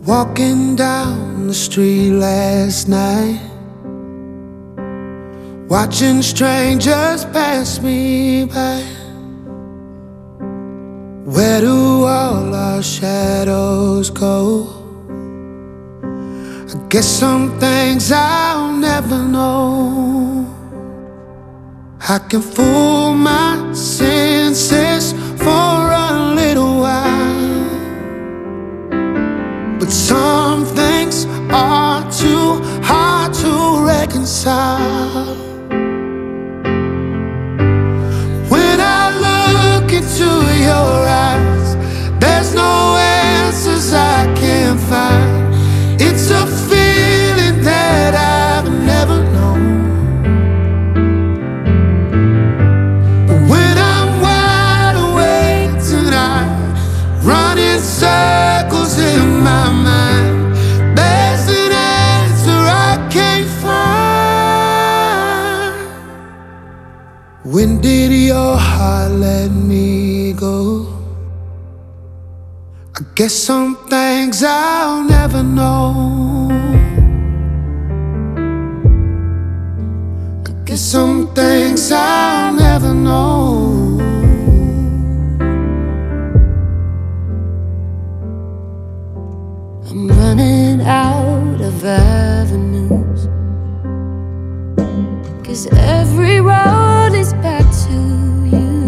Walking down the street last night, watching strangers pass me by. Where do all our shadows go? I guess some things I'll never know. I can fool my senses for a little while, but some things are too hard to reconcile. When I look into your eyes, there's no answers I can't find. It's a feeling that I've never known. But when I'm wide awake tonight, running circles in my mind, there's an answer I can't find. When did your heart let me go? I guess some things I'll never know. I guess some things I'll never know. I'm running out of avenues, 'cause every road is back to you.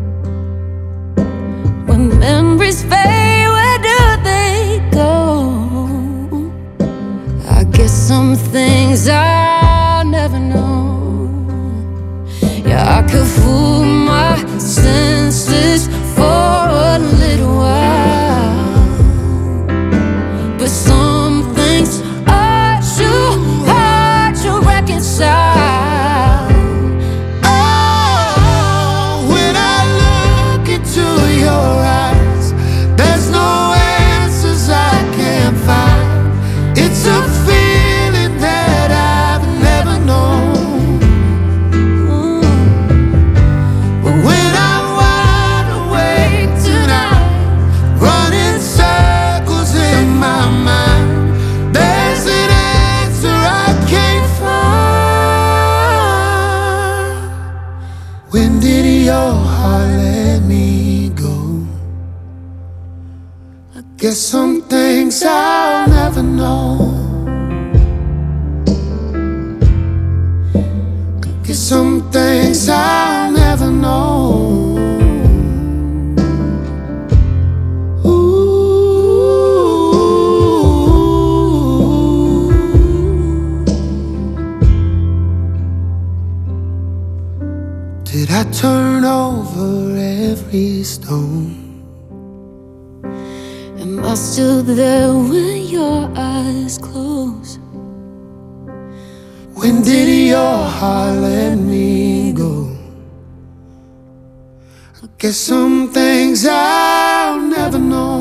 When memories fade, where do they go? I guess some things I'll never know. Yeah, I could fool my senses for a little while, but some things are too hard to reconcile. Oh, when I look into your eyes, there's no answers I can't find. It's a feeling that I've never known. But when I'm wide awake tonight, running circles in my mind, there's an answer I can't find. When did your heart let me go? I guess some things I'll never know. I guess some things I'll never know. Did I turn over every stone? Am I still there when your eyes close? When did your heart let me go? I guess some things I'll never know.